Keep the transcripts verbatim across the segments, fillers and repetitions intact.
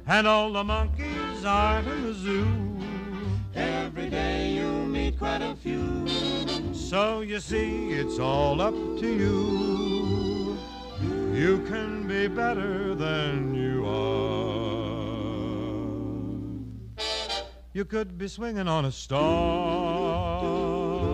and all the monkeys aren't in the zoo. Every day you'll meet quite a few. So you see, it's all up to you. You can be better than you are. You could be swinging on a star.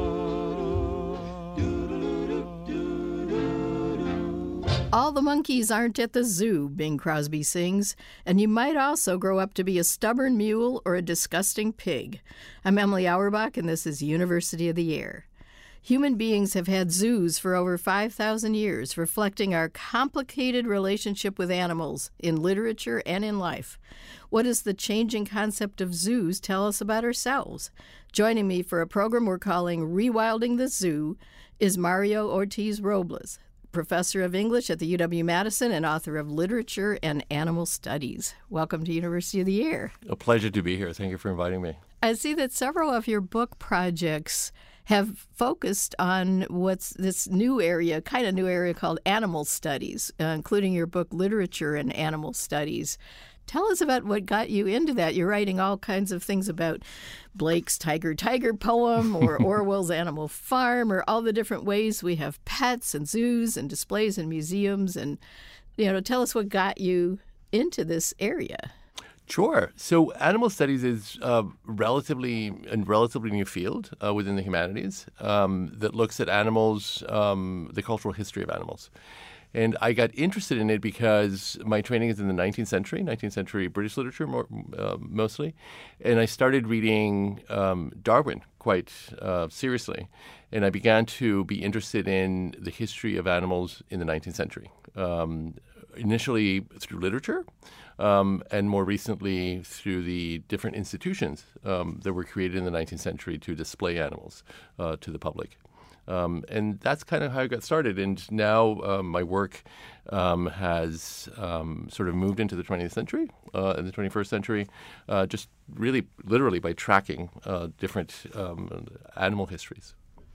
All the monkeys aren't at the zoo, Bing Crosby sings, and you might also grow up to be a stubborn mule or a disgusting pig. I'm Emily Auerbach, and this is University of the Air. Human beings have had zoos for over five thousand years, reflecting our complicated relationship with animals in literature and in life. What does the changing concept of zoos tell us about ourselves? Joining me for a program we're calling Rewilding the Zoo is Mario Ortiz Robles, professor of English at the U W-Madison and author of Literature and Animal Studies. Welcome to University of the Air. A pleasure to be here. Thank you for inviting me. I see that several of your book projects have focused on what's this new area, kind of new area called animal studies, uh, including your book Literature and Animal Studies. Tell us about what got you into that. You're writing all kinds of things about Blake's Tiger Tiger poem or Orwell's Animal Farm or all the different ways we have pets and zoos and displays and museums. And, you know, tell us what got you into this area. Sure. So animal studies is uh, relatively a relatively new field uh, within the humanities um, that looks at animals, um, the cultural history of animals. And I got interested in it because my training is in the nineteenth century, nineteenth century British literature more, uh, mostly. And I started reading um, Darwin quite uh, seriously. And I began to be interested in the history of animals in the nineteenth century, um, initially through literature, um, and more recently through the different institutions um, that were created in the nineteenth century to display animals uh, to the public. Um, and that's kind of how I got started. And now um, my work um, has um, sort of moved into the twentieth century uh, and the twenty-first century, uh, just really literally by tracking uh, different um, animal histories.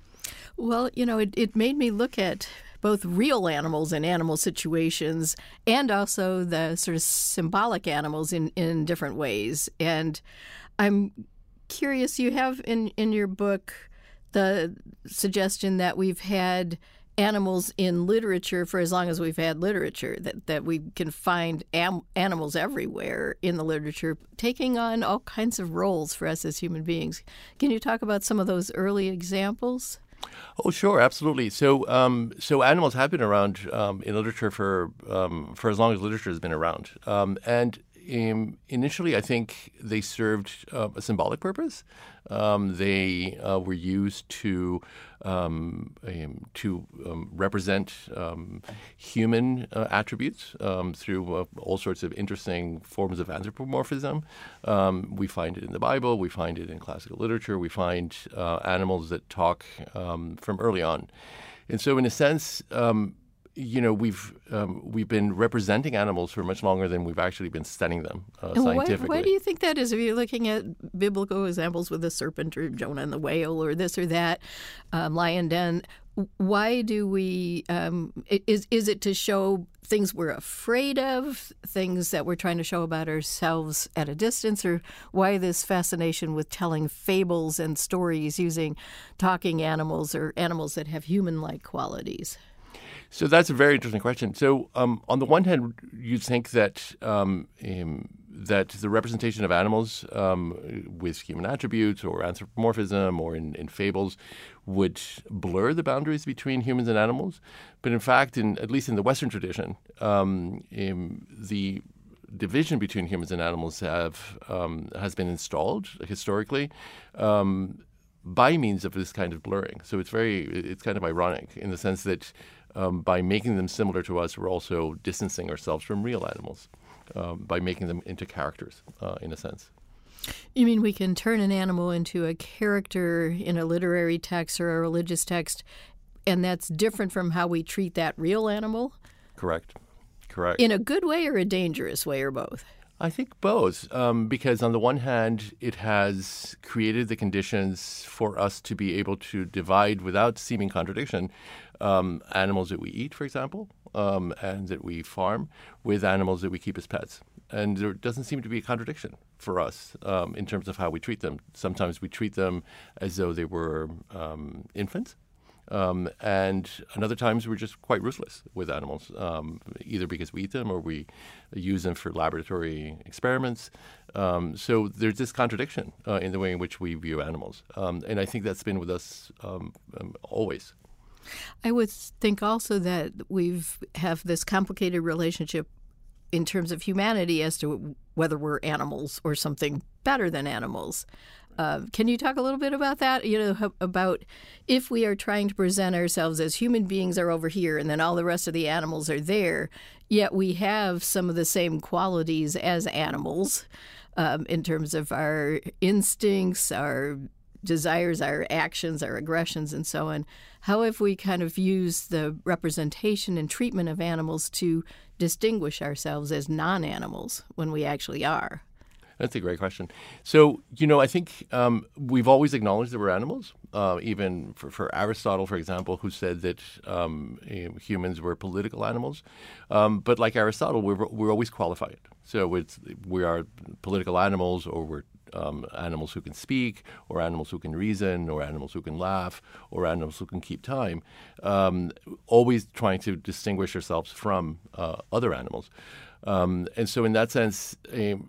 Well, you know, it, it made me look at both real animals and animal situations and also the sort of symbolic animals in, in different ways. And I'm curious, you have in, in your book the suggestion that we've had animals in literature for as long as we've had literature, that, that we can find am- animals everywhere in the literature, taking on all kinds of roles for us as human beings. Can you talk about some of those early examples? Oh, sure, absolutely. So, um, so animals have been around um, in literature for um, for as long as literature has been around, um, and um, initially, I think they served uh, a symbolic purpose. Um, they uh, were used to um, um, to um, represent um, human uh, attributes um, through uh, all sorts of interesting forms of anthropomorphism. Um, we find it in the Bible. We find it in classical literature. We find uh, animals that talk um, from early on. And so, in a sense, um, you know, we've um, we've been representing animals for much longer than we've actually been studying them uh, scientifically. Why, why do you think that is? If you're looking at biblical examples with the serpent or Jonah and the whale or this or that, um, lion den, why do we? Um, is is it to show things we're afraid of, things that we're trying to show about ourselves at a distance, or why this fascination with telling fables and stories using talking animals or animals that have human-like qualities? So that's a very interesting question. So um, on the one hand, you'd think that um, um, that the representation of animals um, with human attributes or anthropomorphism or in, in fables would blur the boundaries between humans and animals. But in fact, in at least in the Western tradition, um, um, the division between humans and animals have um, has been installed historically um, by means of this kind of blurring. So it's very it's kind of ironic in the sense that Um, by making them similar to us, we're also distancing ourselves from real animals um, by making them into characters, uh, in a sense. You mean we can turn an animal into a character in a literary text or a religious text, and that's different from how we treat that real animal? Correct. Correct. In a good way or a dangerous way, or both? I think both, um, because on the one hand, it has created the conditions for us to be able to divide without seeming contradiction um, animals that we eat, for example, um, and that we farm with animals that we keep as pets. And there doesn't seem to be a contradiction for us um, in terms of how we treat them. Sometimes we treat them as though they were um, infants. Um, and another times we're just quite ruthless with animals, um, either because we eat them or we use them for laboratory experiments. Um, so there's this contradiction uh, in the way in which we view animals. Um, and I think that's been with us um, um, always. I would think also that we've have this complicated relationship in terms of humanity as to whether we're animals or something better than animals. Uh, can you talk a little bit about that? You know, about if we are trying to present ourselves as human beings are over here and then all the rest of the animals are there, yet we have some of the same qualities as animals um, in terms of our instincts, our desires, our actions, our aggressions, and so on. How have we kind of used the representation and treatment of animals to distinguish ourselves as non-animals when we actually are? That's a great question. So, you know, I think um, we've always acknowledged that we're animals, uh, even for, for Aristotle, for example, who said that um, humans were political animals. Um, but like Aristotle, we're, we're always qualified. So it's, we are political animals, or we're um, animals who can speak, or animals who can reason, or animals who can laugh, or animals who can keep time, um, always trying to distinguish ourselves from uh, other animals. Um, and so in that sense, um,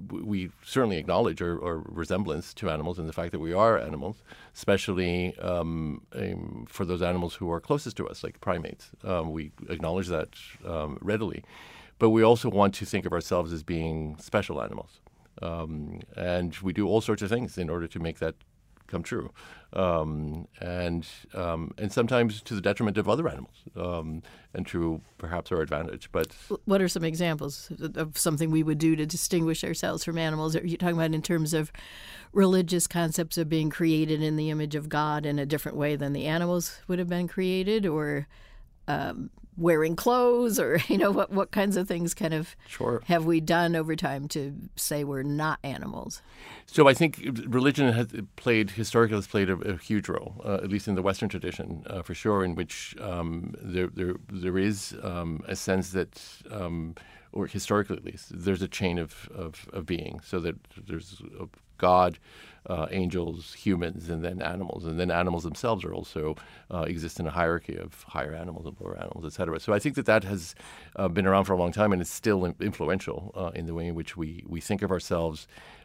we certainly acknowledge our, our resemblance to animals and the fact that we are animals, especially um, um, for those animals who are closest to us, like primates. Um, we acknowledge that um, readily. But we also want to think of ourselves as being special animals. Um, and we do all sorts of things in order to make that come true, um, and um, and sometimes to the detriment of other animals, um, and to perhaps our advantage. But what are some examples of something we would do to distinguish ourselves from animals? Are you talking about in terms of religious concepts of being created in the image of God in a different way than the animals would have been created, or um, wearing clothes, or you know what what kinds of things kind of sure. have we done over time to say we're not animals? So I think religion has played, historically has played a, a huge role, uh, at least in the Western tradition, uh, for sure, in which um, there, there there is um, a sense that, um, or historically at least, there's a chain of, of, of being, so that there's a God, uh, angels, humans, and then animals. And then animals themselves are also uh, exist in a hierarchy of higher animals and lower animals, et cetera. So I think that that has uh, been around for a long time, and it's still influential uh, in the way in which we, we think of ourselves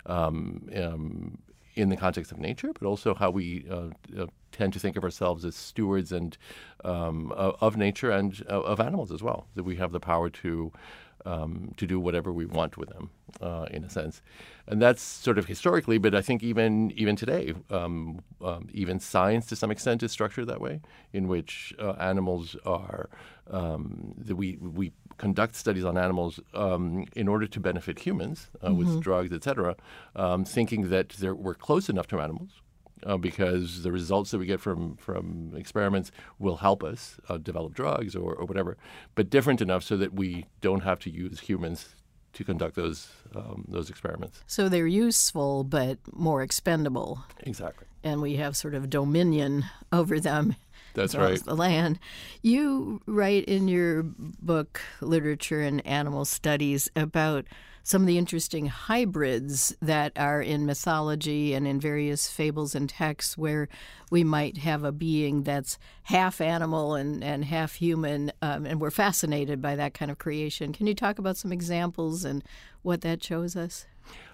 um, um, in the context of nature, but also how we uh, uh, tend to think of ourselves as stewards and um, of nature and uh, of animals as well, that we have the power to Um, to do whatever we want with them, uh, in a sense. And that's sort of historically, but I think even even today, um, um, even science to some extent is structured that way, in which uh, animals are, um, that we, we conduct studies on animals um, in order to benefit humans uh, mm-hmm. with drugs, et cetera, um, thinking that we're close enough to animals. Uh, because the results that we get from, from experiments will help us uh, develop drugs or, or whatever, but different enough so that we don't have to use humans to conduct those um, those experiments. So they're useful but more expendable. Exactly. And we have sort of dominion over them. That's as well right. as the land. You write in your book, Literature and Animal Studies, about some of the interesting hybrids that are in mythology and in various fables and texts, where we might have a being that's half animal and, and half human, um, and we're fascinated by that kind of creation. Can you talk about some examples and what that shows us?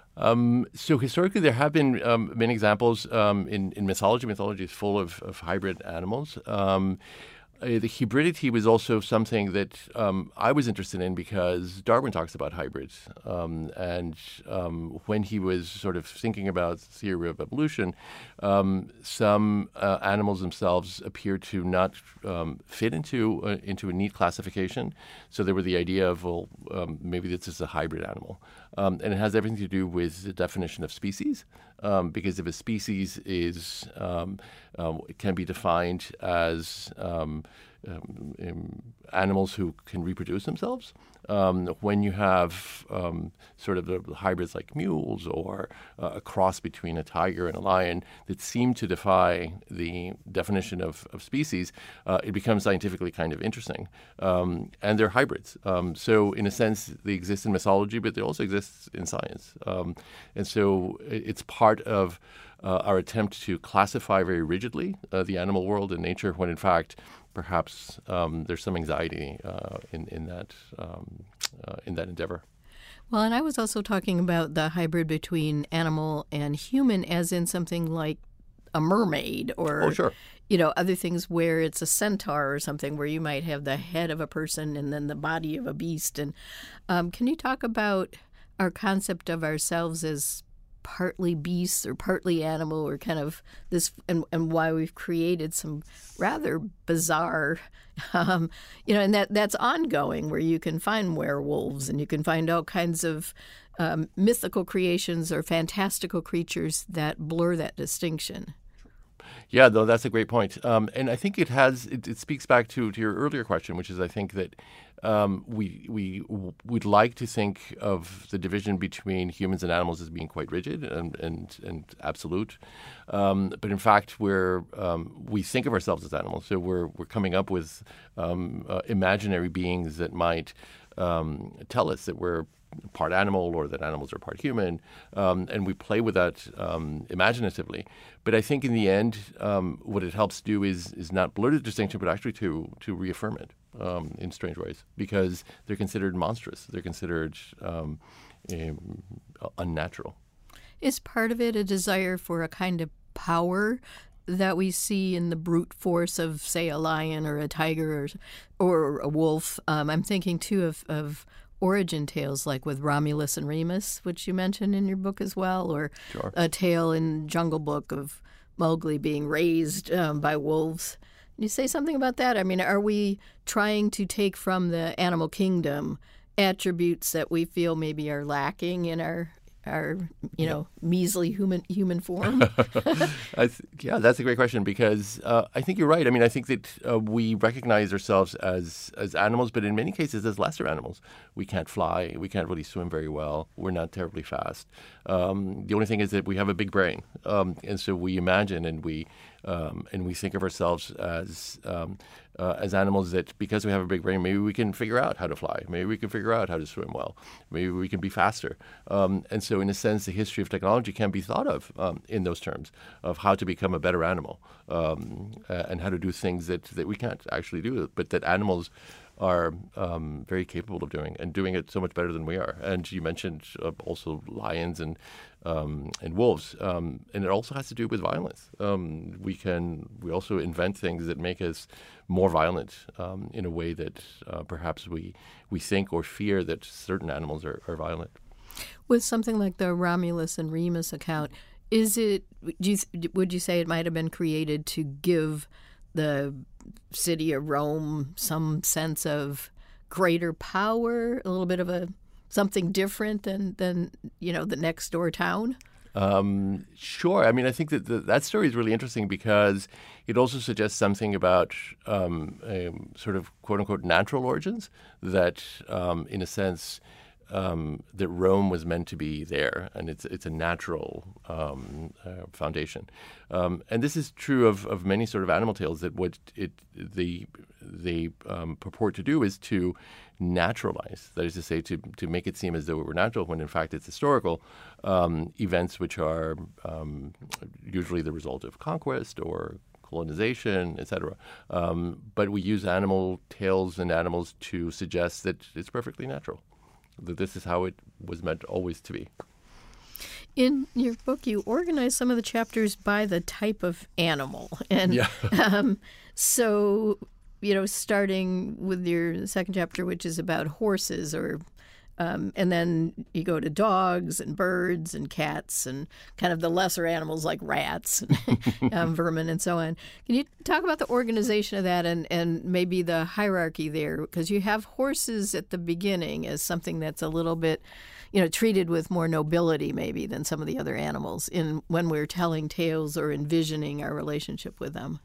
Um, so historically, there have been um, many examples um, in, in mythology. Mythology is full of, of hybrid animals. Um, uh, the hybridity was also something that um, I was interested in because Darwin talks about hybrids. Um, and um, when he was sort of thinking about the theory of evolution, um, some uh, animals themselves appeared to not um, fit into uh, into a neat classification. So there were the idea of, well, um, maybe this is a hybrid animal. Um, and it has everything to do with the definition of species, um, because if a species is um, um, it can be defined as um, um, um, animals who can reproduce themselves, Um, when you have um, sort of the hybrids like mules or uh, a cross between a tiger and a lion that seem to defy the definition of, of species, uh, it becomes scientifically kind of interesting. Um, and they're hybrids. Um, so in a sense, they exist in mythology, but they also exist in science. Um, and so it's part of uh, our attempt to classify very rigidly uh, the animal world and nature, when in fact perhaps um, there's some anxiety uh, in in that um, uh, in that endeavor. Well, and I was also talking about the hybrid between animal and human, as in something like a mermaid, or Oh, sure. you know, other things where it's a centaur or something, where you might have the head of a person and then the body of a beast. And um, can you talk about our concept of ourselves as partly beast or partly animal, or kind of this, and, and why we've created some rather bizarre, um, you know, and that that's ongoing, where you can find werewolves and you can find all kinds of um, mythical creations or fantastical creatures that blur that distinction. Yeah, though that's a great point, um, and I think it has. It, it speaks back to, to your earlier question, which is I think that um, we we would like to think of the division between humans and animals as being quite rigid and and, and absolute, um, but in fact we're um, we think of ourselves as animals. So we're we're coming up with um, uh, imaginary beings that might um, tell us that we're part animal or that animals are part human, um, and we play with that um, imaginatively. But I think in the end, um, what it helps do is is not blur the distinction, but actually to to reaffirm it um, in strange ways, because they're considered monstrous. They're considered um, um, unnatural. Is part of it a desire for a kind of power that we see in the brute force of, say, a lion or a tiger or or a wolf? Um, I'm thinking too of of origin tales like with Romulus and Remus, which you mentioned in your book as well, or Sure. a tale in Jungle Book of Mowgli being raised um, by wolves. Can you say something about that? I mean, are we trying to take from the animal kingdom attributes that we feel maybe are lacking in our our you know measly human human form? I th- yeah, that's a great question, because uh, I think you're right. I mean, I think that uh, we recognize ourselves as as animals, but in many cases as lesser animals. We can't fly. We can't really swim very well. We're not terribly fast. Um, the only thing is that we have a big brain, um, and so we imagine and we um, and we think of ourselves as um, uh, as animals that, because we have a big brain, maybe we can figure out how to fly. Maybe we can figure out how to swim well. Maybe we can be faster. Um, and so, in a sense, the history of technology can be thought of um, in those terms of how to become a better animal um, uh, and how to do things that, that we can't actually do, but that animals are um, very capable of doing, and doing it so much better than we are. And you mentioned uh, also lions and um, and wolves, um, and it also has to do with violence. Um, we can we also invent things that make us more violent um, in a way that uh, perhaps we we think or fear that certain animals are, are violent. With something like the Romulus and Remus account, is it? Do you, would you say it might have been created to give the city of Rome some sense of greater power, a little bit of a something different than than you know the next door town? Um, sure. I mean, I think that the, that story is really interesting because it also suggests something about um, um, sort of quote unquote natural origins that, um, in a sense, um, that Rome was meant to be there, and it's it's a natural um, uh, foundation. Um, and this is true of, of many sort of animal tales. That what it the they um, purport to do is to naturalize. That is to say, to to make it seem as though it were natural, when in fact it's historical um, events which are um, usually the result of conquest or colonization, et cetera. Um, but we use animal tales and animals to suggest that it's perfectly natural, that this is how it was meant always to be. In your book, you organize some of the chapters by the type of animal. And Yeah. um, so, you know, starting with your second chapter, which is about horses, or um, and then you go to dogs and birds and cats and kind of the lesser animals like rats and um, vermin and so on. Can you talk about the organization of that and, and maybe the hierarchy there? Because you have horses at the beginning as something that's a little bit, you know, treated with more nobility maybe than some of the other animals in when we're telling tales or envisioning our relationship with them.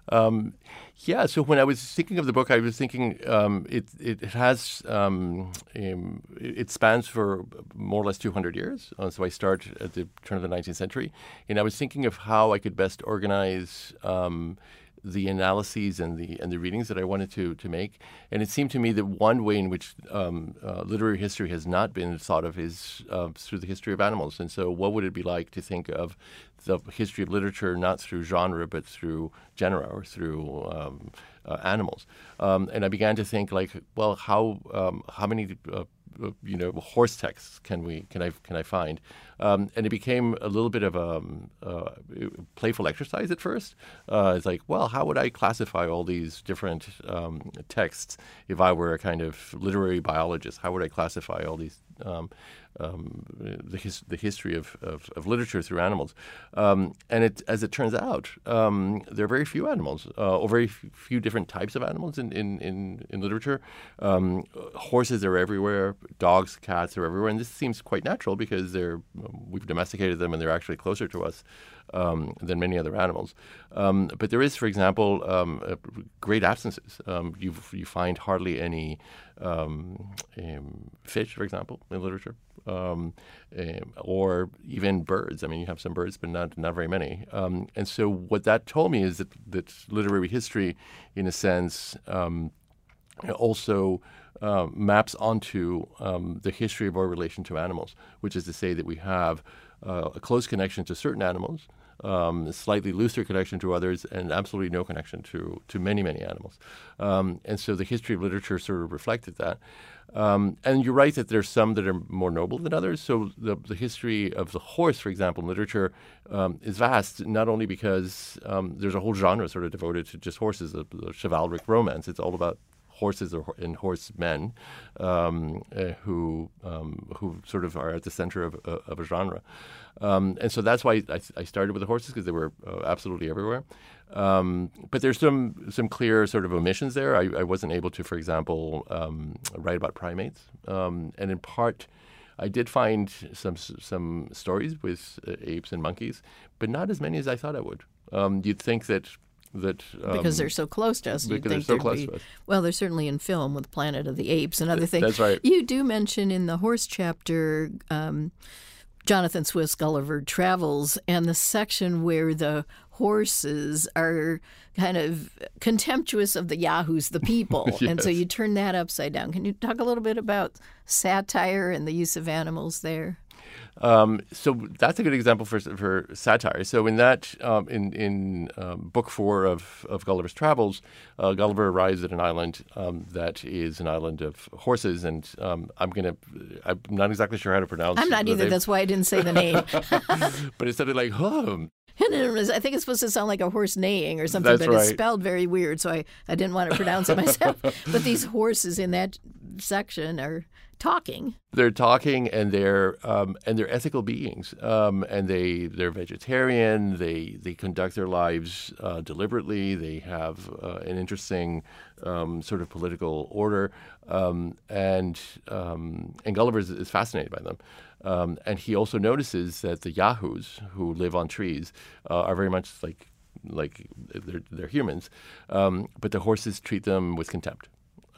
Um, yeah, so when I was thinking of the book, I was thinking um, it, it it has um, um, it spans for more or less two hundred years. Uh, so I start at the turn of the nineteenth century, and I was thinking of how I could best organize um, the analyses and the and the readings that I wanted to to make. And it seemed to me that one way in which um, uh, literary history has not been thought of is uh, through the history of animals. And so, what would it be like to think of the history of literature not through genre but through genera or through um, uh, animals? Um, and I began to think, like, well, how um, how many uh, you know horse texts can we can I can I find? Um, and it became a little bit of a um, uh, playful exercise at first. Uh, it's like, well, how would I classify all these different um, texts if I were a kind of literary biologist? How would I classify all these um, um, the, his, the history of, of, of literature through animals? Um, and it, as it turns out, um, there are very few animals, uh, or very f- few different types of animals in in, in, in literature. Um, horses are everywhere. Dogs, cats are everywhere, and this seems quite natural because they're we've domesticated them and they're actually closer to us um, than many other animals. Um, but there is, for example, um, uh, great absences. Um, you you find hardly any um, um, fish, for example, in literature, um, um, or even birds. I mean, you have some birds, but not not very many. Um, and so what that told me is that, that literary history, in a sense, um, also uh, maps onto um, the history of our relation to animals, which is to say that we have uh, a close connection to certain animals, um, a slightly looser connection to others, and absolutely no connection to, to many, many animals. Um, and so the history of literature sort of reflected that. Um, and you're right that there's some that are more noble than others. So the, the history of the horse, for example, in literature um, is vast, not only because um, there's a whole genre sort of devoted to just horses, the, the chivalric romance. It's all about horses or, and horsemen um, uh, who um, who sort of are at the center of, uh, of a genre. Um, and so that's why I, I started with the horses, because they were uh, absolutely everywhere. Um, but there's some some clear sort of omissions there. I, I wasn't able to, for example, um, write about primates. Um, and in part, I did find some some stories with uh, apes and monkeys, but not as many as I thought I would. Um, you'd think that That, um, because they're so close to us. Because they're so close be, to us. Well, they're certainly in film with Planet of the Apes and other things. That's right. You do mention in the horse chapter um, Jonathan Swift's Gulliver Travels and the section where the horses are kind of contemptuous of the yahoos, the people. Yes. And so you turn that upside down. Can you talk a little bit about satire and the use of animals there? Um, so that's a good example for for satire. So in that, um, in in um, book four of, of Gulliver's Travels, uh, Gulliver arrives at an island um, that is an island of horses, and um, I'm gonna I'm not exactly sure how to pronounce. I'm not either. Name. That's why I didn't say the name. But it sounded like hum. I think it's supposed to sound like a horse neighing or something, That's but right. it's spelled very weird, so I, I didn't want to pronounce it myself. But these horses in that section are talking. They're talking, and they're um, and they're ethical beings, um, and they they're vegetarian. They they conduct their lives uh, deliberately. They have uh, an interesting um, sort of political order, um, and um, and Gulliver is, is fascinated by them. Um, and he also notices that the yahoos who live on trees uh, are very much like like they're, they're humans, um, but the horses treat them with contempt.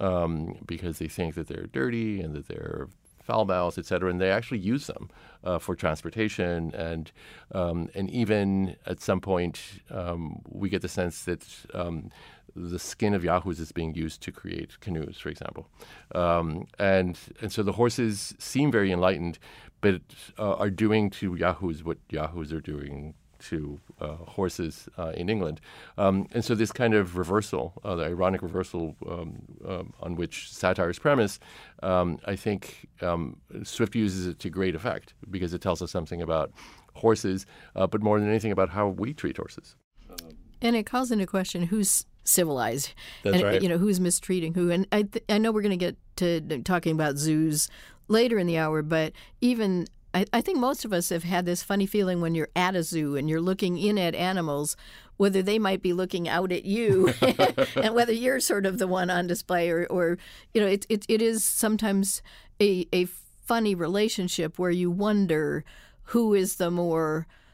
Um, because they think that they're dirty and that they're foul-mouthed, et cetera, and they actually use them uh, for transportation. And um, and even at some point, um, we get the sense that um, the skin of yahoos is being used to create canoes, for example. Um, and and so the horses seem very enlightened, but uh, are doing to yahoos what yahoos are doing to uh, horses uh, in England. Um, and so this kind of reversal, uh, the ironic reversal um, um, on which satire is premised, um, I think um, Swift uses it to great effect because it tells us something about horses, uh, but more than anything about how we treat horses. And it calls into question who's civilized. That's and, right. You know, who's mistreating who. And I, th- I know we're going to get to talking about zoos later in the hour, but even I, I think most of us have had this funny feeling when you're at a zoo and you're looking in at animals, whether they might be looking out at you and whether you're sort of the one on display or, or you know, it, it, it is sometimes a, a funny relationship where you wonder who is the more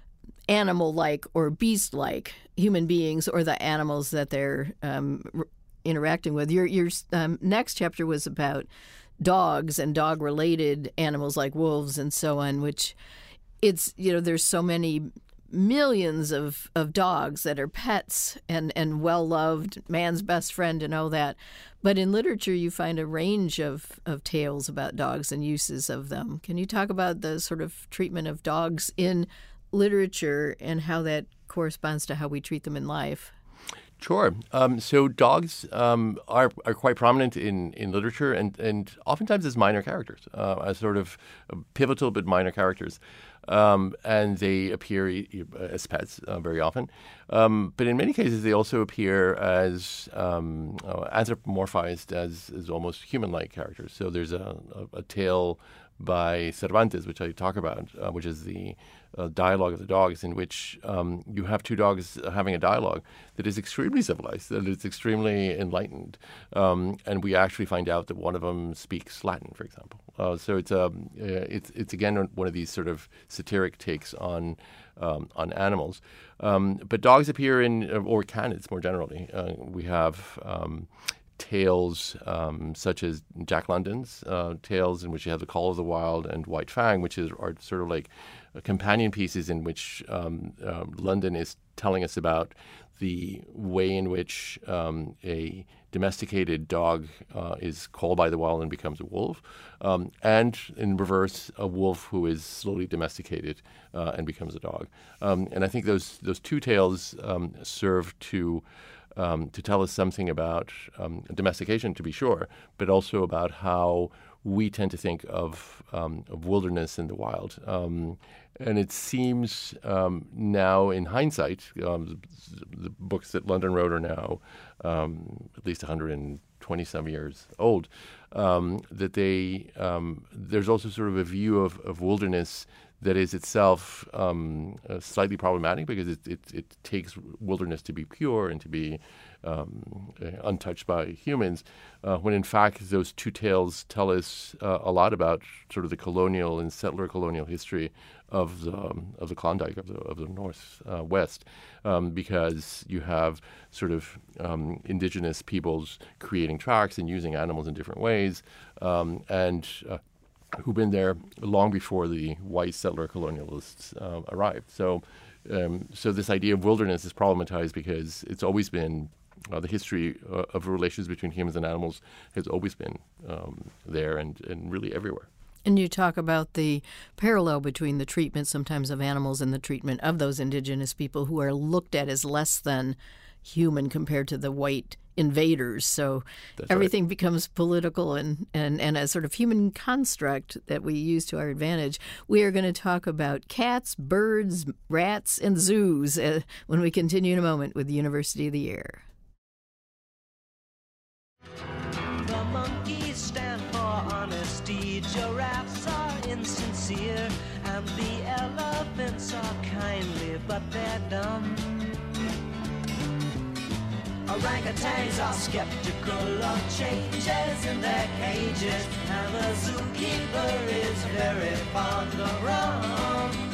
animal-like or beast-like human beings or the animals that they're um, r- interacting with. Your your um, next chapter was about dogs and dog-related animals like wolves and so on, which it's, you know, there's so many millions of, of dogs that are pets and, and well-loved, man's best friend and all that. But in literature, you find a range of, of tales about dogs and uses of them. Can you talk about the sort of treatment of dogs in literature and how that corresponds to how we treat them in life? Sure. Um, so dogs um, are are quite prominent in, in literature and, and oftentimes as minor characters, uh, as sort of pivotal but minor characters. Um, and they appear as pets uh, very often. Um, but in many cases, they also appear as um, uh, anthropomorphized as, as almost human-like characters. So there's a, a, a tale by Cervantes, which I talk about, uh, which is the uh, dialogue of the dogs, in which um, you have two dogs having a dialogue that is extremely civilized, that is extremely enlightened. Um, and we actually find out that one of them speaks Latin, for example. Uh, so it's, um, uh, it's, it's, again, one of these sort of satiric takes on um, on animals. Um, but dogs appear in, or canids more generally. Uh, we have Um, tales um, such as Jack London's uh, tales, in which you have The Call of the Wild and White Fang, which is are sort of like uh, companion pieces in which um, uh, London is telling us about the way in which um, a domesticated dog uh, is called by the wild and becomes a wolf, um, and in reverse, a wolf who is slowly domesticated uh, and becomes a dog. Um, and I think those those two tales um, serve to Um, to tell us something about um, domestication, to be sure, but also about how we tend to think of, um, of wilderness and the wild. Um, and it seems um, now, in hindsight, um, the books that London wrote are now um, at least one hundred twenty some years old, um, that they um, there's also sort of a view of, of wilderness that is itself um, uh, slightly problematic, because it, it, it takes wilderness to be pure and to be um, uh, untouched by humans, uh, when in fact those two tales tell us uh, a lot about sort of the colonial and settler colonial history of the um, of the Klondike, of the of the North uh, West, um, because you have sort of um, indigenous peoples creating tracks and using animals in different ways, um, and uh, who've been there long before the white settler colonialists uh, arrived. So, um, so this idea of wilderness is problematized because it's always been uh, the history uh, of relations between humans and animals has always been um, there and, and really everywhere. And you talk about the parallel between the treatment sometimes of animals and the treatment of those indigenous people who are looked at as less than human compared to the white invaders. So That's everything right. becomes political and, and, and a sort of human construct that we use to our advantage. We are going to talk about cats, birds, rats, and zoos uh, when we continue in a moment with the University of the Air. The monkeys stand for honesty, giraffes are insincere, and the elephants are kindly, but they're dumb. Orangutans are skeptical of changes in their cages, and the zookeeper is very fond of rum.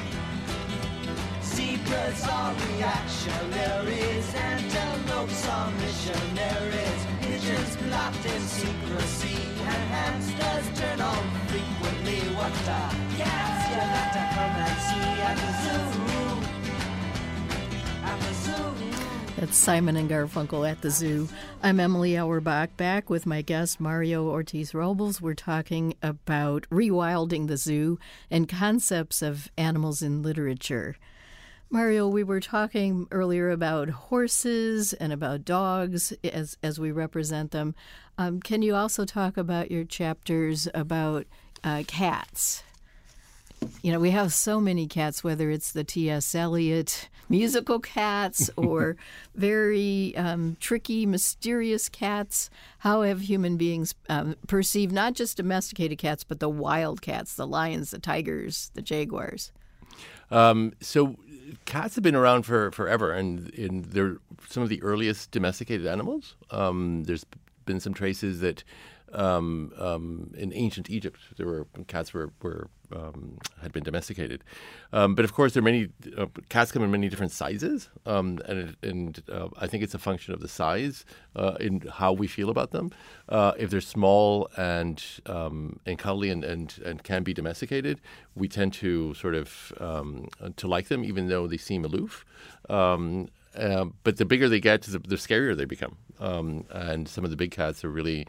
Zebras are reactionaries, antelopes are missionaries, pigeons plot in secrecy, and hamsters turn on frequently. What a gas you got to come and see at the zoo, at the zoo. That's Simon and Garfunkel at the Zoo. I'm Emily Auerbach, back with my guest Mario Ortiz-Robles. We're talking about rewilding the zoo and concepts of animals in literature. Mario, we were talking earlier about horses and about dogs as as we represent them. Um, can you also talk about your chapters about uh, cats? You know, we have so many cats, whether it's the T S Eliot musical cats or very um, tricky, mysterious cats. How have human beings um, perceived not just domesticated cats, but the wild cats, the lions, the tigers, the jaguars? Um, so cats have been around for forever, and, and they're some of the earliest domesticated animals. Um, there's been some traces that um, um, in ancient Egypt, there were cats were were um, had been domesticated. Um, but of course, there are many uh, cats come in many different sizes, um, and it, and uh, I think it's a function of the size uh, in how we feel about them. Uh, if they're small and um, and cuddly and, and, and can be domesticated, we tend to sort of um, to like them, even though they seem aloof. Um, Uh, but the bigger they get, the, the scarier they become. Um, and some of the big cats are really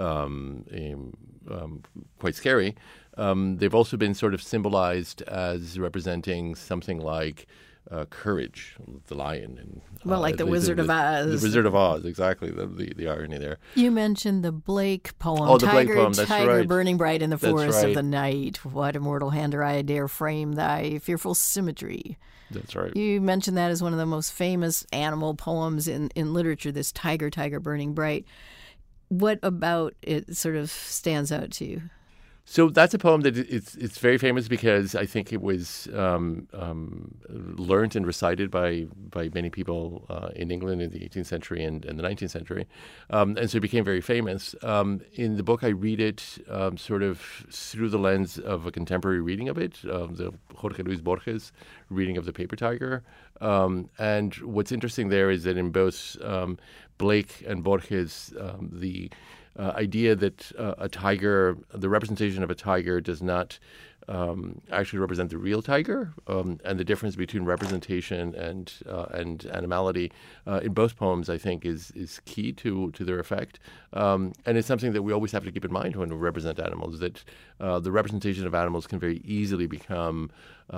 um, um, um, quite scary. Um, they've also been sort of symbolized as representing something like uh, courage, the lion. And, uh, well, like the, the Wizard the, of Oz. The Wizard of Oz, exactly, the, the, the irony there. You mentioned the Blake poem, oh, the Tiger, Blake poem, that's Tiger, right. burning bright in the That's forest right. of the night. What immortal hand or I dare frame thy fearful symmetry. That's right. You mentioned that as one of the most famous animal poems in, in literature, this Tiger, Tiger, burning bright. What about it sort of stands out to you? So that's a poem that it's it's very famous because I think it was um, um, learned and recited by by many people uh, in England in the eighteenth century and, and the nineteenth century, um, and so it became very famous. Um, in the book, I read it um, sort of through the lens of a contemporary reading of it, um, the Jorge Luis Borges reading of The Paper Tiger. Um, and what's interesting there is that in both um, Blake and Borges, um, the Uh, idea that uh, a tiger, the representation of a tiger does not um, actually represent the real tiger, um, and the difference between representation and uh, and animality uh, in both poems, I think, is is key to to their effect, um, and it's something that we always have to keep in mind when we represent animals. That uh, the representation of animals can very easily become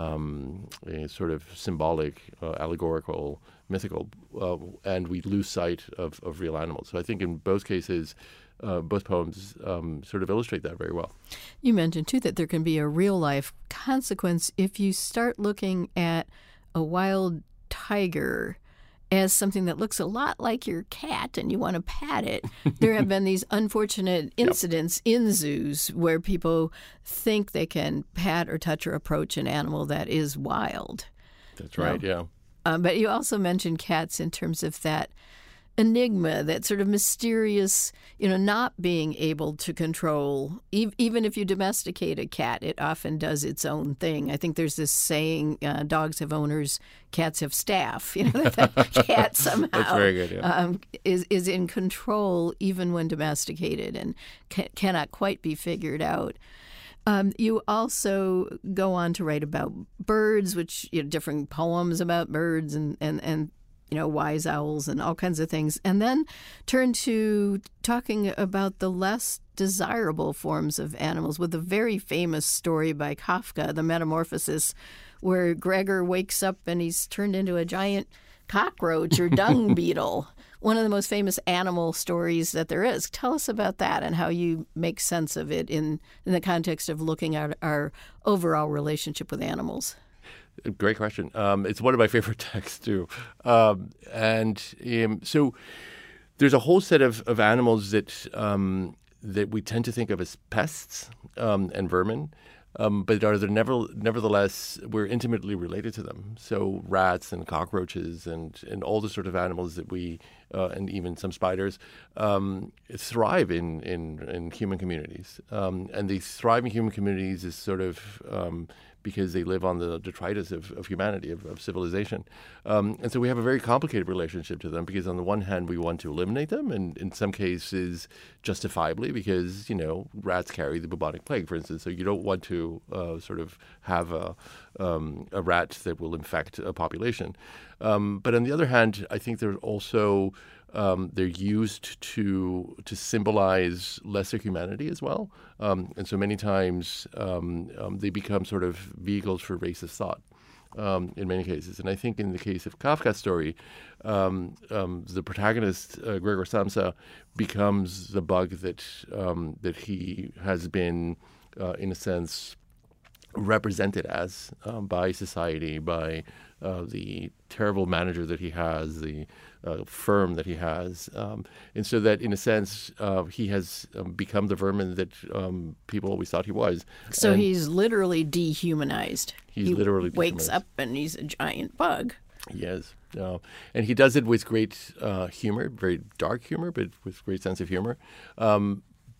um, a sort of symbolic, uh, allegorical, mythical, uh, and we lose sight of, of real animals. So I think in both cases. Uh, both poems um, sort of illustrate that very well. You mentioned, too, that there can be a real-life consequence if you start looking at a wild tiger as something that looks a lot like your cat and you want to pat it. There have been these unfortunate incidents yep. in zoos where people think they can pat or touch or approach an animal that is wild. That's right, you know? yeah. Um, but you also mentioned cats in terms of that enigma, that sort of mysterious, you know, not being able to control. E- even if you domesticate a cat, it often does its own thing. I think there's this saying, uh, dogs have owners, cats have staff. You know, that the cat somehow That's very good, yeah. um, is, is in control even when domesticated and ca- cannot quite be figured out. Um, you also go on to write about birds, which, you know, different poems about birds and, and, and you know, wise owls and all kinds of things, and then turn to talking about the less desirable forms of animals with a very famous story by Kafka, The Metamorphosis, where Gregor wakes up and he's turned into a giant cockroach or dung beetle. One of the most famous animal stories that there is. Tell us about that and how you make sense of it in, in the context of looking at our overall relationship with animals. Great question. Um, it's one of my favorite texts, too. Um, and um, so there's a whole set of, of animals that um, that we tend to think of as pests um, and vermin, um, but are there never, nevertheless, we're intimately related to them. So rats and cockroaches and, and all the sort of animals that we, uh, and even some spiders, um, thrive in, in, in human communities. Um, and they thrive in human communities is sort of... Um, because they live on the detritus of, of humanity, of, of civilization. Um, and so we have a very complicated relationship to them because on the one hand, we want to eliminate them, and in some cases, justifiably, because, you know, rats carry the bubonic plague, for instance. So you don't want to uh, sort of have a, um, a rat that will infect a population. Um, but on the other hand, I think there's also... Um, they're used to to symbolize lesser humanity as well, um, and so many times um, um, they become sort of vehicles for racist thought um, in many cases. And I think in the case of Kafka's story, um, um, the protagonist uh, Gregor Samsa becomes the bug that um, that he has been, uh, in a sense, represented as um, by society, by uh, the terrible manager that he has, the uh, firm that he has. Um, and so that, in a sense, uh, he has um, become the vermin that um, people always thought he was. So and he's literally dehumanized. He's he literally wakes dehumanized. up and he's a giant bug. He is. Uh, and he does it with great uh, humor, very dark humor, but with great sense of humor. Um,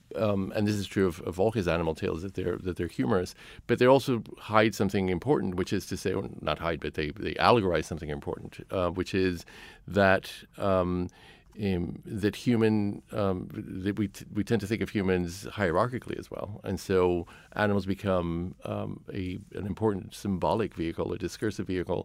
um, and this is true of, of all his animal tales, that they're that they're humorous, but they also hide something important, which is to say, or not hide, but they they allegorize something important, uh, which is that. Um, Um, that human um, that we t- we tend to think of humans hierarchically as well, and so animals become um, a an important symbolic vehicle, a discursive vehicle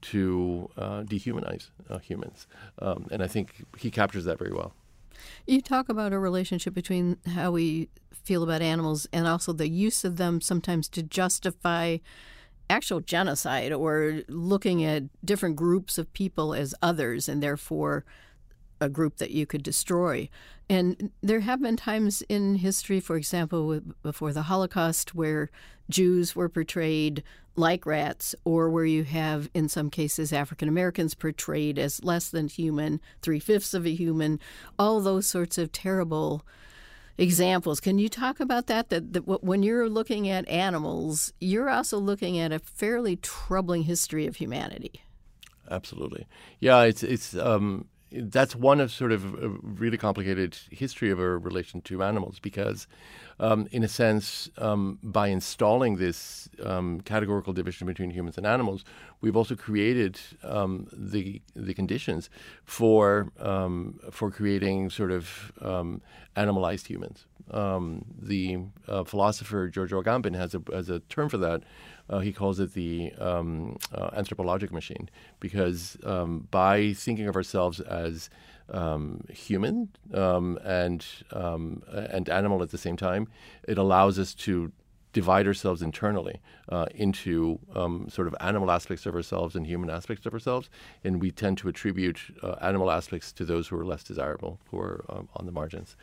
to uh, dehumanize uh, humans, um, and I think he captures that very well. You talk about a relationship between how we feel about animals and also the use of them sometimes to justify actual genocide or looking at different groups of people as others and therefore a group that you could destroy. And there have been times in history, for example, before the Holocaust, where Jews were portrayed like rats, or where you have, in some cases, African Americans portrayed as less than human, three-fifths of a human, all those sorts of terrible examples. Can you talk about that, that, that when you're looking at animals, you're also looking at a fairly troubling history of humanity? Absolutely. Yeah, it's it's um, that's one of sort of a really complicated history of our relation to animals because, um, in a sense, um, by installing this um, categorical division between humans and animals, we've also created um, the the conditions for um, for creating sort of um, animalized humans. Um, the uh, philosopher Giorgio Agamben has a has a term for that. Uh, he calls it the um, uh, anthropologic machine because um, by thinking of ourselves as um, human um, and um, and animal at the same time, it allows us to divide ourselves internally uh, into um, sort of animal aspects of ourselves and human aspects of ourselves, and we tend to attribute uh, animal aspects to those who are less desirable, who are um, on the margins.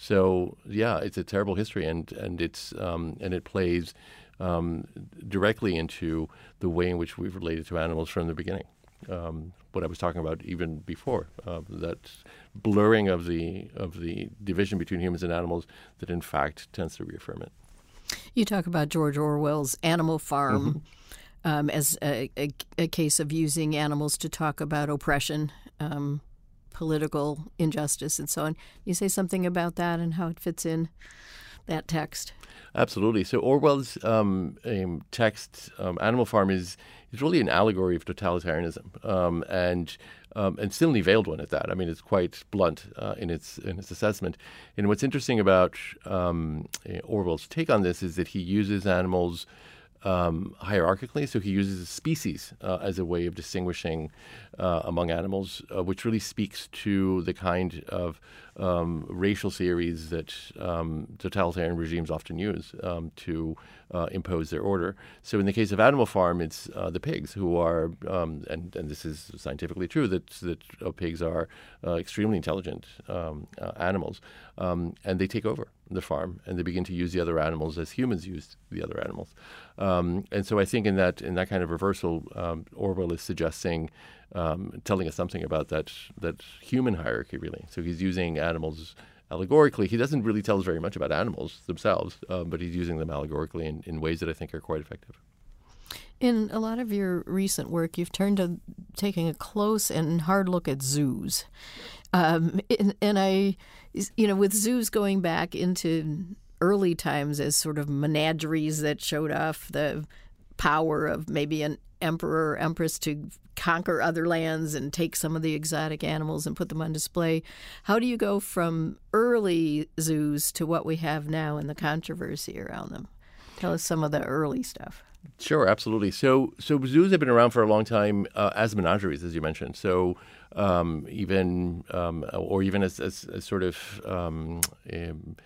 So yeah, it's a terrible history, and and it's um, and it plays um, directly into the way in which we've related to animals from the beginning. Um, what I was talking about even before, uh, that blurring of the of the division between humans and animals that in fact tends to reaffirm it. You talk about George Orwell's Animal Farm mm-hmm. um, as a, a, a case of using animals to talk about oppression, um, political injustice, and so on. You say something about that and how it fits in that text? Absolutely. So Orwell's um, um, text, um, Animal Farm, is is really an allegory of totalitarianism, um, and um, and thinly veiled one at that. I mean, it's quite blunt uh, in its in its assessment. And what's interesting about um, Orwell's take on this is that he uses animals um, hierarchically. So he uses species uh, as a way of distinguishing uh, among animals, uh, which really speaks to the kind of um, racial theories that um, totalitarian regimes often use um, to uh, impose their order. So in the case of Animal Farm, it's uh, the pigs who are, um, and, and this is scientifically true, that, that uh, pigs are uh, extremely intelligent um, uh, animals, um, and they take over the farm and they begin to use the other animals as humans use the other animals. Um, and so I think in that in that kind of reversal, um, Orwell is suggesting, um, telling us something about that that human hierarchy, really. So he's using animals allegorically. He doesn't really tell us very much about animals themselves, uh, but he's using them allegorically in, in ways that I think are quite effective. In a lot of your recent work, you've turned to taking a close and hard look at zoos. Um, and, and I, you know, with zoos going back into early times as sort of menageries that showed off the power of maybe an emperor or empress to conquer other lands and take some of the exotic animals and put them on display. How do you go from early zoos to what we have now and the controversy around them? Tell us some of the early stuff. Sure, absolutely. So, so zoos have been around for a long time uh, as menageries, as you mentioned. So, um, even um, or even as, as, as sort of um, um,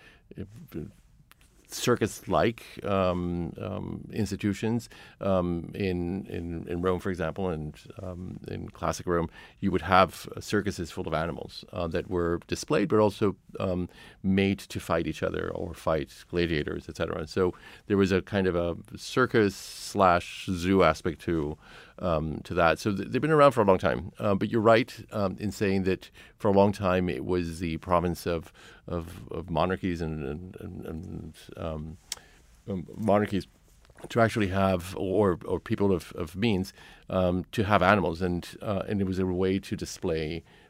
circus-like um, um, institutions um, in, in in Rome, for example, and um, in classic Rome, you would have circuses full of animals uh, that were displayed, but also um, made to fight each other or fight gladiators, et cetera. And so there was a kind of a circus slash zoo aspect to um, to that. So th- they've been around for a long time. Uh, but you're right um, in saying that for a long time it was the province of of, of monarchies and, and, and, and um, um, monarchies to actually have, or or people of, of means, um, to have animals, and uh, and it was a way to display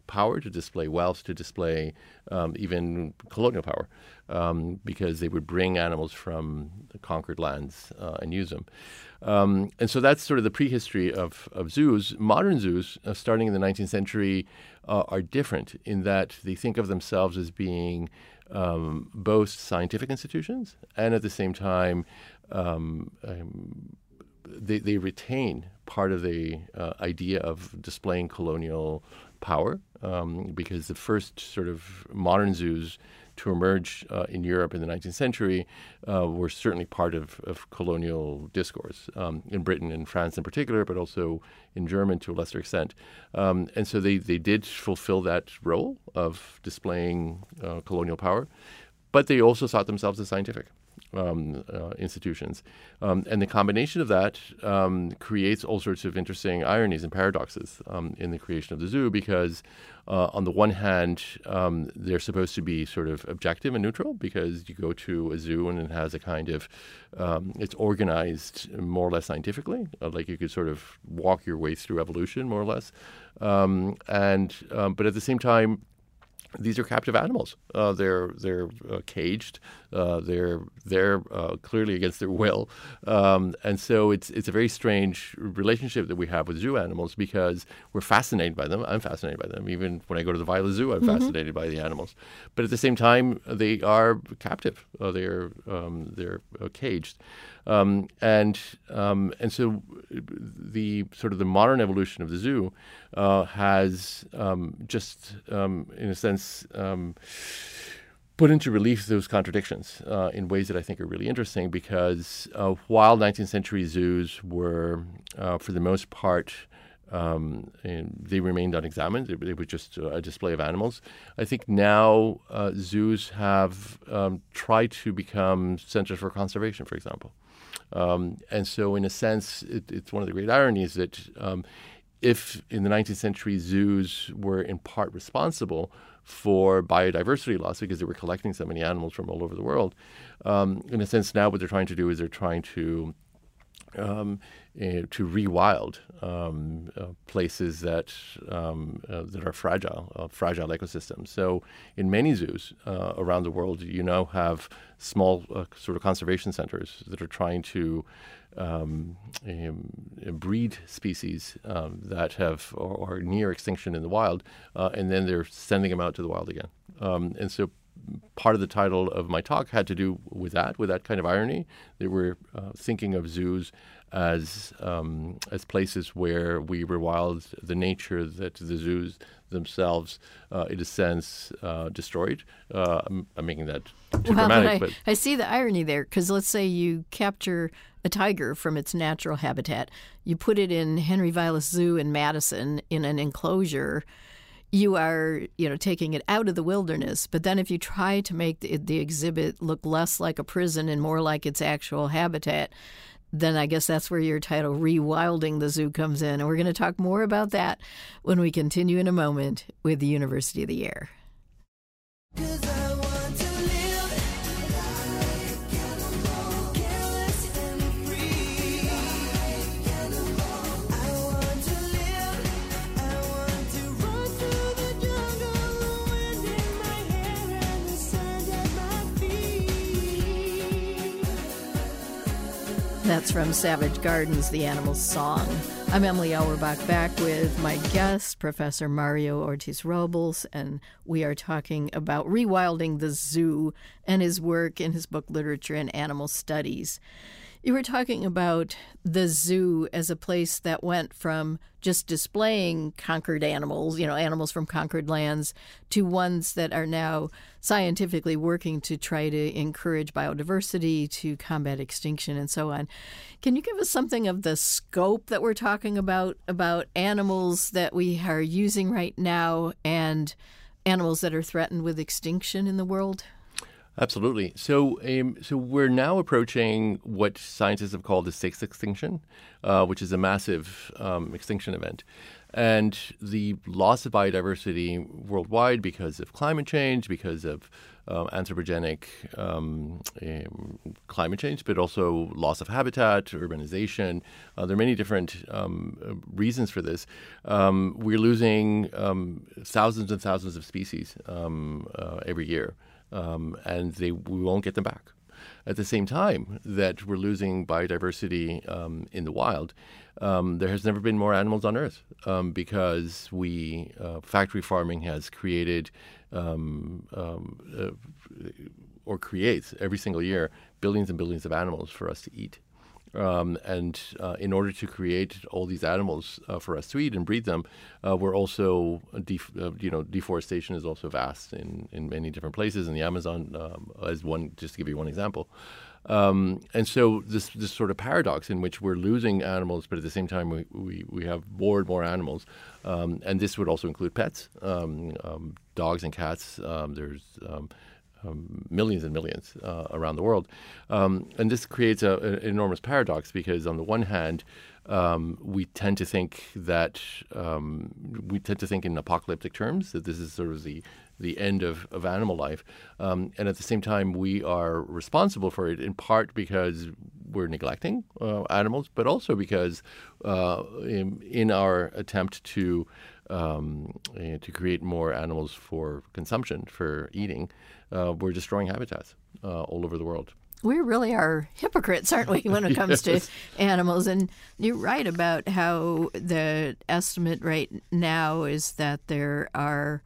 power, to display wealth, to display um, even colonial power, um, because they would bring animals from the conquered lands uh, and use them. Um, and so that's sort of the prehistory of, of zoos. Modern zoos, uh, starting in the nineteenth century, uh, are different in that they think of themselves as being um, both scientific institutions and at the same time um, um, they, they retain part of the uh, idea of displaying colonial power, um, because the first sort of modern zoos to emerge uh, in Europe in the nineteenth century uh, were certainly part of, of colonial discourse um, in Britain and France in particular, but also in Germany to a lesser extent. Um, and so they, they did fulfill that role of displaying uh, colonial power, but they also thought themselves as scientific um, uh, institutions. Um, and the combination of that um, creates all sorts of interesting ironies and paradoxes um, in the creation of the zoo, because uh, on the one hand, um, they're supposed to be sort of objective and neutral, because you go to a zoo and it has a kind of, um, it's organized more or less scientifically, uh, like you could sort of walk your way through evolution more or less. Um, and um, but at the same time, these are captive animals. Uh, they're they're uh, caged. Uh, they're they're uh, clearly against their will, um, and so it's it's a very strange relationship that we have with zoo animals, because we're fascinated by them. I'm fascinated by them. Even when I go to the Viola Zoo, I'm mm-hmm. fascinated by the animals. But at the same time, they are captive. Uh, they're um, they're uh, caged, um, and um, and so the sort of the modern evolution of the zoo uh, has um, just um, in a sense. Um, put into relief those contradictions uh, in ways that I think are really interesting, because uh, while nineteenth century zoos were, uh, for the most part, um, they remained unexamined. They, they were just uh, a display of animals. I think now uh, zoos have um, tried to become centers for conservation, for example. Um, and so in a sense, it, it's one of the great ironies that um, if in the nineteenth century zoos were in part responsible for biodiversity loss because they were collecting so many animals from all over the world, um, in a sense now what they're trying to do is they're trying to um, uh, to rewild um, uh, places that um, uh, that are fragile, uh, fragile ecosystems. So in many zoos uh, around the world, you now have small uh, sort of conservation centers that are trying to Um, um, breed species um, that have or are near extinction in the wild, uh, and then they're sending them out to the wild again. Um, and so part of the title of my talk had to do with that, with that kind of irony. They were uh, thinking of zoos as um, as places where we rewild the nature that the zoos themselves, uh, in a sense, uh, destroyed. Uh, I'm, I'm making that too well, dramatic. But I, but I see the irony there, because let's say you capture a tiger from its natural habitat. You put it in Henry Vilas Zoo in Madison in an enclosure. You are, you know, taking it out of the wilderness. But then if you try to make the, the exhibit look less like a prison and more like its actual habitat, then I guess that's where your title, Rewilding the Zoo, comes in. And we're going to talk more about that when we continue in a moment with the University of the Air. That's from Savage Garden's The Animal's Song. I'm Emily Auerbach, back with my guest, Professor Mario Ortiz-Robles, and we are talking about rewilding the zoo and his work in his book Literature and Animal Studies. You were talking about the zoo as a place that went from just displaying conquered animals, you know, animals from conquered lands, to ones that are now scientifically working to try to encourage biodiversity, to combat extinction, and so on. Can you give us something of the scope that we're talking about, about animals that we are using right now and animals that are threatened with extinction in the world? Absolutely. So, um, so we're now approaching what scientists have called the sixth extinction, uh, which is a massive um, extinction event. And the loss of biodiversity worldwide because of climate change, because of uh, anthropogenic um, um, climate change, but also loss of habitat, urbanization. Uh, there are many different um, reasons for this. Um, we're losing um, thousands and thousands of species um, uh, every year, um, and they, we won't get them back. At the same time that we're losing biodiversity um, in the wild, um, there has never been more animals on Earth um, because we uh, factory farming has created um, um, uh, or creates every single year billions and billions of animals for us to eat. Um, and uh, in order to create all these animals uh, for us to eat and breed them, uh, we're also, def- uh, you know, deforestation is also vast in, in many different places. In the Amazon, um, as one, just to give you one example. Um, and so this this sort of paradox in which we're losing animals, but at the same time we, we, we have more and more animals. Um, and this would also include pets, um, um, dogs and cats. Um, there's um, Um, millions and millions uh, around the world. Um, and this creates a, an enormous paradox because on the one hand, um, we tend to think that um, we tend to think in apocalyptic terms, that this is sort of the, the end of, of animal life. Um, and at the same time, we are responsible for it in part because we're neglecting uh, animals, but also because uh, in, in our attempt to um, to create more animals for consumption, for eating, Uh, we're destroying habitats uh, all over the world. We really are hypocrites, aren't we, when it comes yes. to animals? And you're right about how the estimate right now is that there are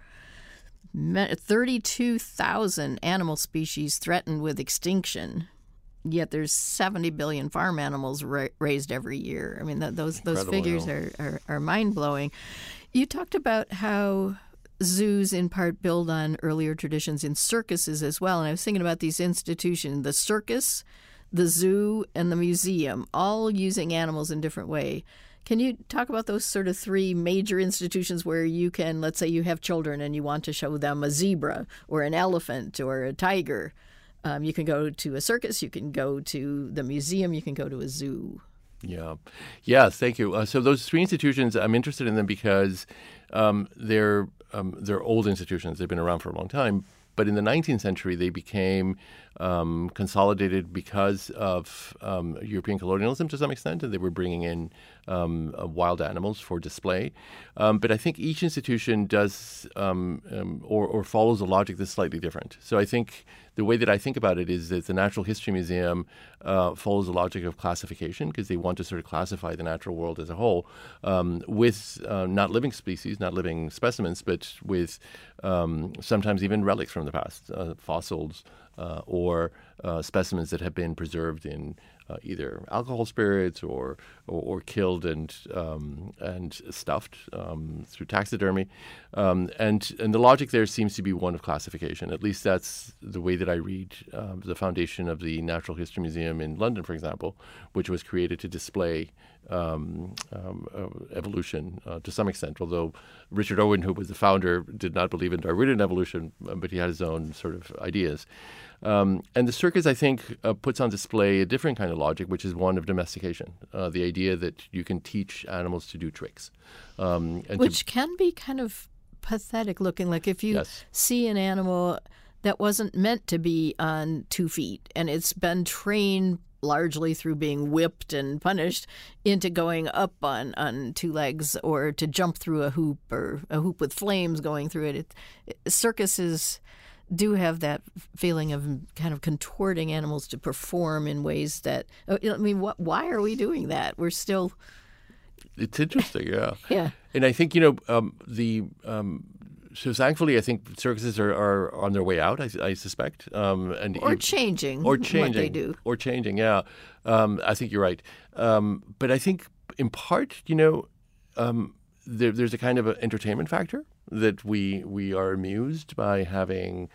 thirty-two thousand animal species threatened with extinction. Yet there's seventy billion farm animals ra- raised every year. I mean, th- those those figures are, are, are mind-blowing. You talked about how zoos in part build on earlier traditions in circuses as well. And I was thinking about these institutions, the circus, the zoo, and the museum, all using animals in different way. Can you talk about those sort of three major institutions where you can, let's say you have children and you want to show them a zebra or an elephant or a tiger. Um, you can go to a circus, you can go to the museum, you can go to a zoo. Yeah. Yes, thank you. Uh, so those three institutions, I'm interested in them because um, they're um, they're old institutions. They've been around for a long time. But in the nineteenth century, they became um, consolidated because of um, European colonialism to some extent, and they were bringing in um, uh, wild animals for display. Um, but I think each institution does um, um, or, or follows a logic that's slightly different. So I think the way that I think about it is that the Natural History Museum uh, follows the logic of classification because they want to sort of classify the natural world as a whole um, with uh, not living species, not living specimens, but with um, sometimes even relics from the past, uh, fossils uh, or uh, specimens that have been preserved in uh, either alcohol spirits or or, or killed and um, and stuffed um, through taxidermy. Um, and and the logic there seems to be one of classification. At least that's the way that I read uh, the foundation of the Natural History Museum in London, for example, which was created to display um, um, uh, evolution uh, to some extent, although Richard Owen, who was the founder, did not believe in Darwinian evolution, but he had his own sort of ideas. Um, and the circus, I think, uh, puts on display a different kind of logic, which is one of domestication, uh, the idea that you can teach animals to do tricks. Um, and which to, can be kind of pathetic looking. Like if you yes. see an animal that wasn't meant to be on two feet and it's been trained largely through being whipped and punished into going up on, on two legs or to jump through a hoop or a hoop with flames going through it. it, it circuses do have that feeling of kind of contorting animals to perform in ways that, I mean, what, why are we doing that? We're still... It's interesting, yeah. Yeah. And I think, you know, um, the... Um, So thankfully, I think circuses are, are on their way out, I, I suspect. Um, and or it, changing or changing. what they do. Or changing, yeah. Um, I think you're right. Um, but I think in part, you know, um, there, there's a kind of an entertainment factor that we we are amused by having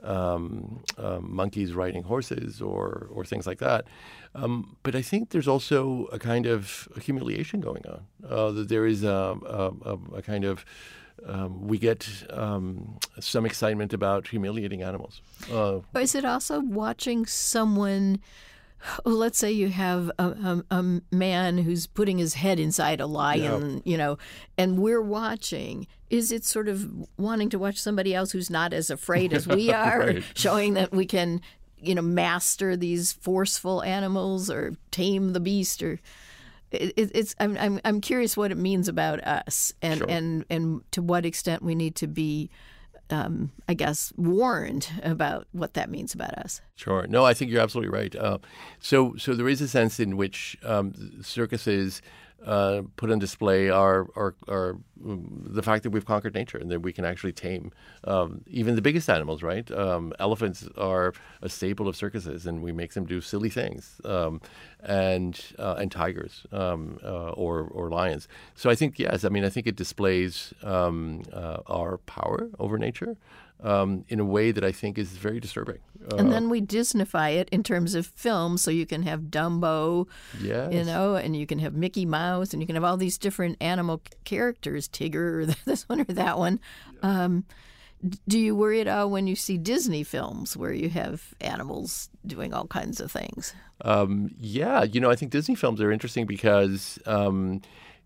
um, um, monkeys riding horses or, or things like that. Um, but I think there's also a kind of humiliation going on. Uh, that there is a, a, a kind of... um, we get um, some excitement about humiliating animals. Uh, Or is it also watching someone? Oh, let's say you have a, a, a man who's putting his head inside a lion, Yeah. you know, and we're watching. Is it sort of wanting to watch somebody else who's not as afraid as we are, Right. showing that we can, you know, master these forceful animals or tame the beast? Or it, it, it's I'm, I'm I'm curious what it means about us, and Sure. and and to what extent we need to be. Um, I guess, warned about what that means about us. Sure. No, I think you're absolutely right. Uh, so, so there is a sense in which um, circuses uh, put on display our, our, our um, the fact that we've conquered nature and that we can actually tame um, even the biggest animals. Right? Um, elephants are a staple of circuses, and we make them do silly things. Um, and uh, and tigers um, uh, or or lions. So I think yes. I mean, I think it displays um, uh, our power over nature. Um, in a way that I think is very disturbing. Uh, And then we Disneyfy it in terms of film, so you can have Dumbo, yes. you know, and you can have Mickey Mouse, and you can have all these different animal c- characters, Tigger, or this one or that one. Um, d- do you worry at all when you see Disney films where you have animals doing all kinds of things? Um, yeah, you know, I think Disney films are interesting because um,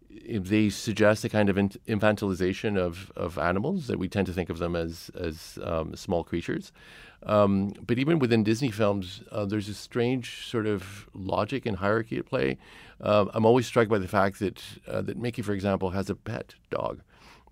they suggest a kind of in- infantilization of, of animals that we tend to think of them as as um, small creatures. Um, but even within Disney films, uh, there's a strange sort of logic and hierarchy at play. Uh, I'm always struck by the fact that uh, that Mickey, for example, has a pet dog.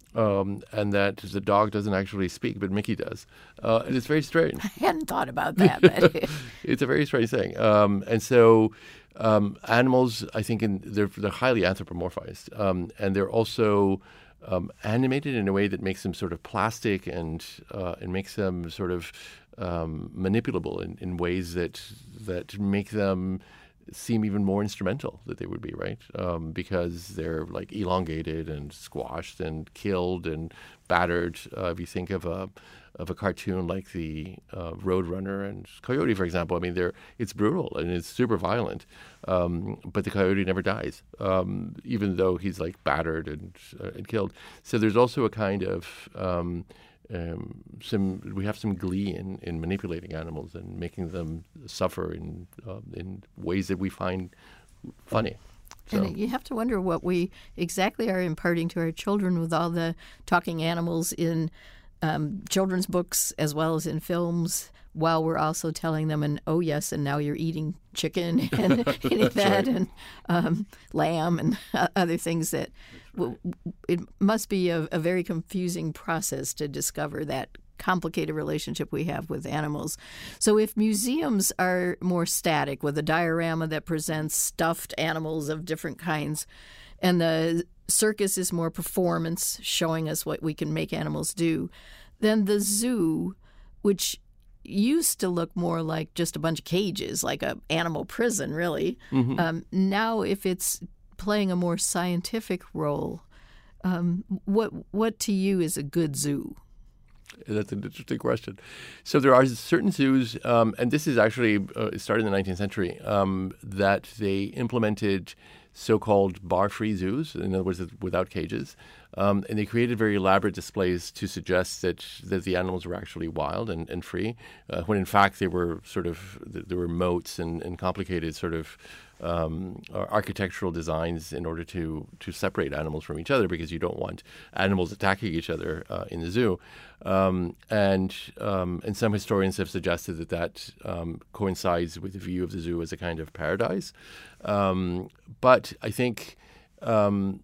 Um, and that the dog doesn't actually speak, but Mickey does. Uh, and it's very strange. I hadn't thought about that. But It's a very strange thing. Um, and so um, animals, I think, in, they're, they're highly anthropomorphized. Um, and they're also um, animated in a way that makes them sort of plastic and uh, and makes them sort of um, manipulable in, in ways that that make them seem even more instrumental that they would be, right? Um, because they're like elongated and squashed and killed and battered. Uh, if you think of a of a cartoon like the uh, Roadrunner and Coyote, for example, I mean, they're it's brutal and it's super violent, um, but the coyote never dies, um, even though he's like battered and uh, and killed. So there's also a kind of um, Um, some we have some glee in, in manipulating animals and making them suffer in uh, in ways that we find funny. So. And you have to wonder what we exactly are imparting to our children with all the talking animals in um, children's books as well as in films, while we're also telling them, and oh yes, and now you're eating chicken and eating that right. and um, lamb and other things that w- it must be a, a very confusing process to discover that complicated relationship we have with animals. So if museums are more static with a diorama that presents stuffed animals of different kinds, and the circus is more performance, showing us what we can make animals do, then the zoo, which used to look more like just a bunch of cages, like a animal prison, really. Mm-hmm. Um, now, if it's playing a more scientific role, um, what what to you is a good zoo? That's an interesting question. So there are certain zoos, um, and this is actually uh, it started in the nineteenth century, um, that they implemented so-called bar-free zoos, in other words, without cages. Um, and they created very elaborate displays to suggest that, that the animals were actually wild and, and free, uh, when in fact they were sort of, there were moats and, and complicated sort of um, architectural designs in order to, to separate animals from each other, because you don't want animals attacking each other uh, in the zoo. Um, and um, and some historians have suggested that that um, coincides with the view of the zoo as a kind of paradise. Um, but I think, um,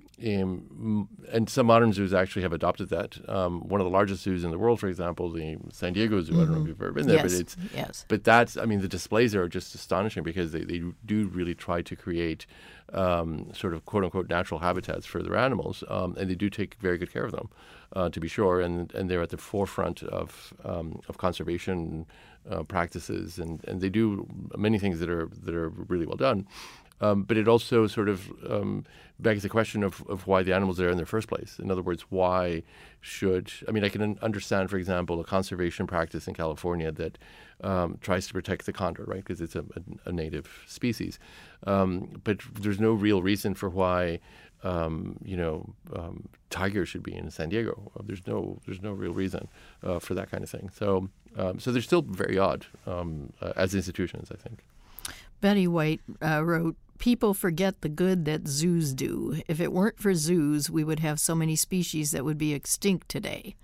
um, and some modern zoos actually have adopted that. Um, one of the largest zoos in the world, for example, the San Diego Zoo. Mm-hmm. I don't know if you've ever been there, Yes. but it's Yes. but that's I mean the displays are just astonishing because they, they do really try to create um, sort of quote unquote natural habitats for their animals, um, and they do take very good care of them, uh, to be sure, and and they're at the forefront of um, of conservation uh, practices, and, and they do many things that are that are really well done. Um, but it also sort of um, begs the question of, of why the animals are there in the first place. In other words, why should – I mean, I can un- understand, for example, a conservation practice in California that um, tries to protect the condor, right, because it's a, a, a native species. Um, but there's no real reason for why um, you know, um, tigers should be in San Diego. Uh, there's no there's no real reason uh, for that kind of thing. So um, so they're still very odd um, uh, as institutions, I think. Betty White uh, wrote, "People forget the good that zoos do. If it weren't for zoos, we would have so many species that would be extinct today."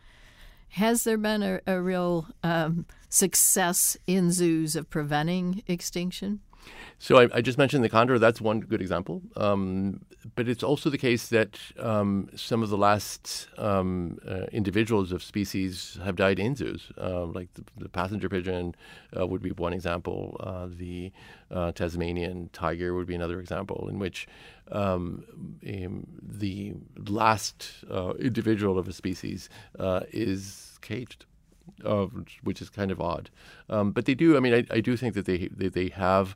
Has there been a, a real um, success in zoos of preventing extinction? So I, I just mentioned the condor. That's one good example. Um, but it's also the case that um, some of the last um, uh, individuals of species have died in zoos. Uh, like the, the passenger pigeon uh, would be one example. Uh, the uh, Tasmanian tiger would be another example in which um, um, the last uh, individual of a species uh, is caged. Uh, which is kind of odd, um, but they do. I mean, I, I do think that they they, they have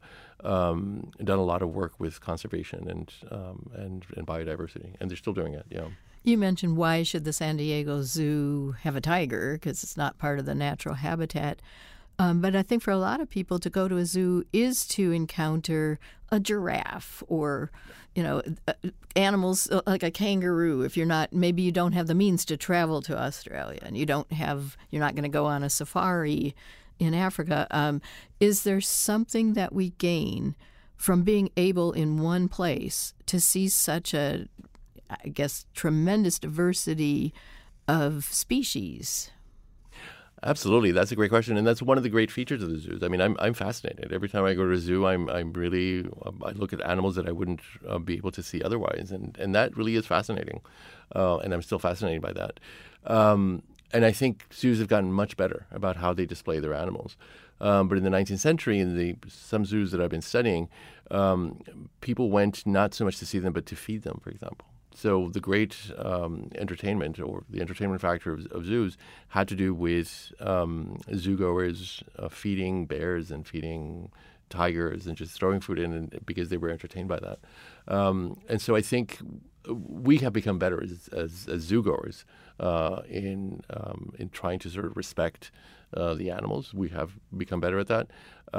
um, done a lot of work with conservation and um, and and biodiversity, and they're still doing it. Yeah. You mentioned, why should the San Diego Zoo have a tiger? Because it's not part of the natural habitat. Um, but I think for a lot of people, to go to a zoo is to encounter a giraffe or, you know, animals like a kangaroo. If you're not, maybe you don't have the means to travel to Australia and you don't have, you're not going to go on a safari in Africa. Um, is there something that we gain from being able in one place to see such a, I guess, tremendous diversity of species? Absolutely, that's a great question, and that's one of the great features of the zoos. I mean, I'm I'm fascinated every time I go to a zoo. I'm I'm really I look at animals that I wouldn't uh, be able to see otherwise, and, and that really is fascinating, uh, and I'm still fascinated by that. Um, and I think zoos have gotten much better about how they display their animals. Um, but in the nineteenth century, in the some zoos that I've been studying, um, people went not so much to see them, but to feed them, for example. So the great um, entertainment, or the entertainment factor of, of zoos, had to do with um, zoogoers uh, feeding bears and feeding tigers and just throwing food in, and, because they were entertained by that. Um, and so I think we have become better as, as, as zoogoers uh, in um, in trying to sort of respect uh, the animals. We have become better at that.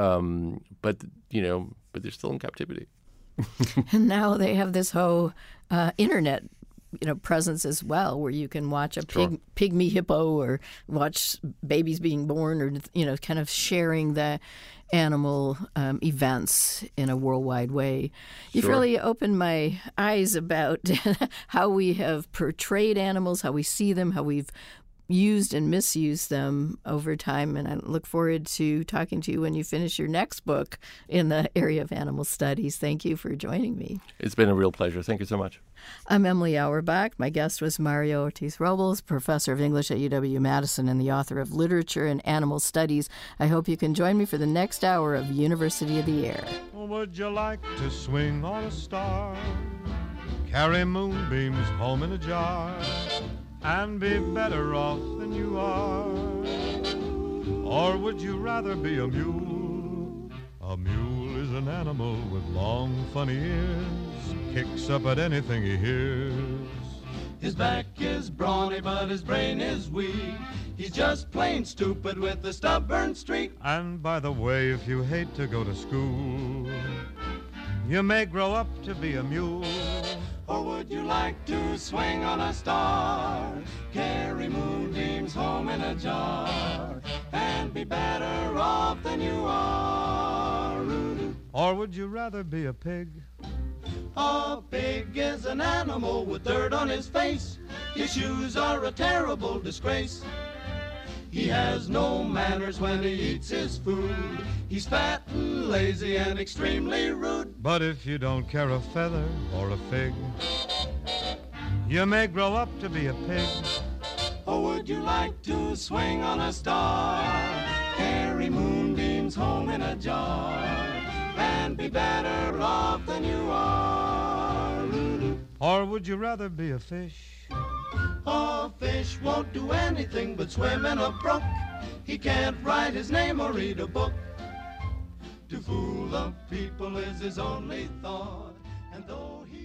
Um, but you know, but they're still in captivity. And now they have this whole uh, internet, you know, presence as well, where you can watch a Sure. pig, pygmy hippo or watch babies being born, or, you know, kind of sharing the animal um, events in a worldwide way. You've Sure. really opened my eyes about how we have portrayed animals, how we see them, how we've used and misused them over time, and I look forward to talking to you when you finish your next book in the area of animal studies. Thank you for joining me. It's been a real pleasure. Thank you so much. I'm Emily Auerbach. My guest was Mario Ortiz-Robles, professor of English at U W-Madison and the author of Literature and Animal Studies. I hope you can join me for the next hour of University of the Air. Would you like to swing on a star? Carry moonbeams home in a jar and be better off than you are? Or would you rather be a mule? A mule is an animal with long, funny ears, kicks up at anything he hears. His back is brawny, but his brain is weak. He's just plain stupid with a stubborn streak. And by the way, if you hate to go to school, you may grow up to be a mule. Or would you like to swing on a star, carry moonbeams home in a jar, and be better off than you are? Or would you rather be a pig? A pig is an animal with dirt on his face. His shoes are a terrible disgrace. He has no manners when he eats his food. He's fat and lazy and extremely rude. But if you don't care a feather or a fig, you may grow up to be a pig. Or would you like to swing on a star, carry moonbeams home in a jar, and be better off than you are? Or would you rather be a fish? A fish won't do anything but swim in a brook. He can't write his name or read a book. To fool the people is his only thought, and though he